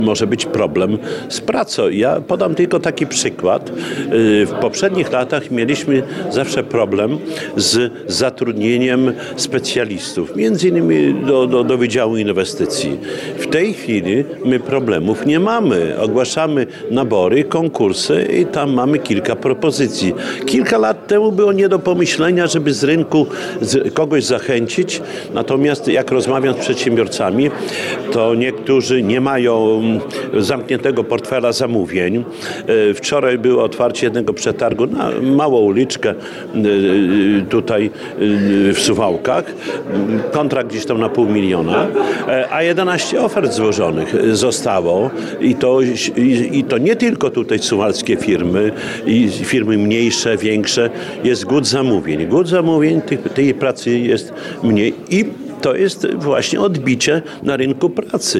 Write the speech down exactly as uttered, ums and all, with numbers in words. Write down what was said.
Może być problem z pracą. Ja podam tylko taki przykład. W poprzednich latach mieliśmy zawsze problem z zatrudnieniem specjalistów, między innymi do, do, do Wydziału Inwestycji. W tej chwili my problemów nie mamy. Ogłaszamy nabory, konkursy i tam mamy kilka propozycji. Kilka lat temu było nie do pomyślenia, żeby z rynku kogoś zachęcić. Natomiast jak rozmawiam z przedsiębiorcami, to niektórzy nie mają zamkniętego portfela zamówień. Wczoraj było otwarcie jednego przetargu na małą uliczkę tutaj w Suwałkach. Kontrakt gdzieś tam na pół miliona, a jedenaście ofert złożonych zostało i to, i, i to nie tylko tutaj suwalskie firmy, i firmy mniejsze, większe. Jest głód zamówień. Głód zamówień, tej, tej pracy jest mniej i to jest właśnie odbicie na rynku pracy.